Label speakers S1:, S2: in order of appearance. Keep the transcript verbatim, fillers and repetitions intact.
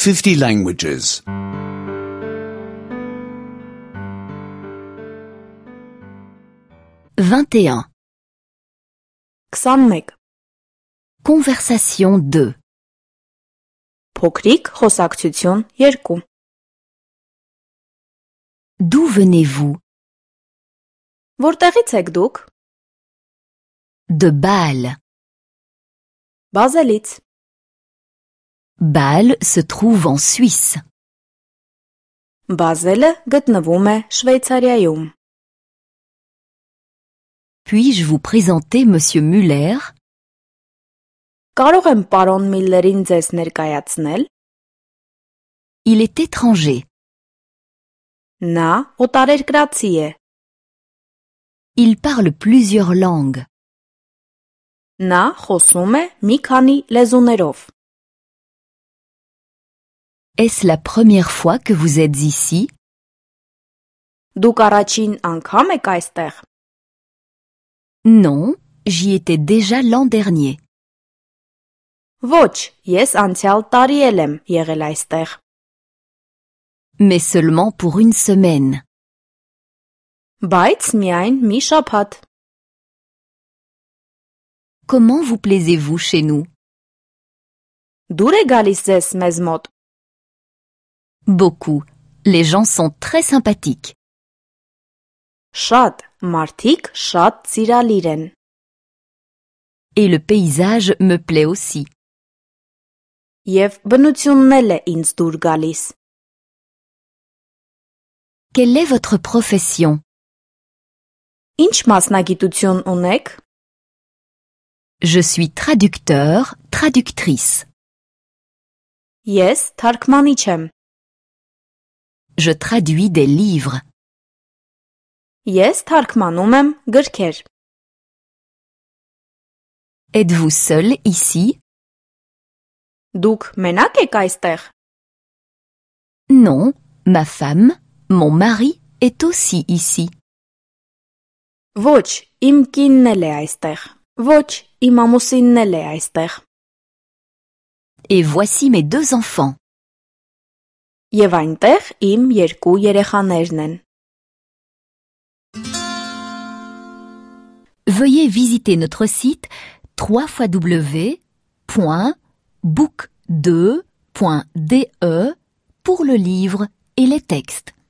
S1: fifty languages.
S2: vingt et un.
S3: քսանմեկ.
S2: Conversation deux.
S3: Փոքրիկ խոսակցություն երկու.
S2: D'où venez-vous?
S3: Որտեղից եք դուք?
S2: De Bâle.
S3: Բազելից.
S2: Bâle se trouve en Suisse.
S3: Բազելը գտնվում է Շվեյցարիայում.
S2: Puis-je vous présenter Monsieur Müller?
S3: Կարող եմ պարոն Միլլերին ձեզ ներկայացնել?
S2: Il est étranger.
S3: Նա օտարերկրացի է.
S2: Il parle plusieurs langues.
S3: Նա խոսում է մի քանի լեզուներով.
S2: Est-ce la première fois que vous êtes ici?
S3: Դուք առաջին անգամ եք այստեղ?
S2: Non, j'y étais déjà l'an dernier.
S3: Ոչ, ես անցյալ տարի էլ եմ եղել այստեղ.
S2: Mais seulement pour une semaine.
S3: Բայց միայն մի շաբաթ.
S2: Comment vous plaisez-vous chez nous?
S3: Դուր է գալիս ձեզ մեզ մոտ?
S2: Beaucoup. Les gens sont très sympathiques.
S3: Շատ, մարդիկ շատ սիրալիր են.
S2: Et le paysage me plaît aussi.
S3: Եվ բնությունն էլ է ինձ դուր գալիս.
S2: Quelle est votre profession?
S3: Ինչ մասնագիտություն ունեք?
S2: Je suis traducteur, traductrice.
S3: Ես թարգմանիչ եմ.
S2: Je traduis des livres.
S3: Ես թարգմանում եմ գրքեր.
S2: Êtes-vous seul ici?
S3: Դուք մենակ եք այստեղ?
S2: Non, ma femme, mon mari est aussi ici.
S3: Ոչ, իմ կինն էլ է այստեղ. Ոչ, իմ ամուսինն էլ է այստեղ.
S2: Et voici mes deux enfants.
S3: Եվ այնտեղ իմ երկու երեխաներն են.
S2: Veuillez visiter notre site w w w point book deux point d e pour le livre et les textes.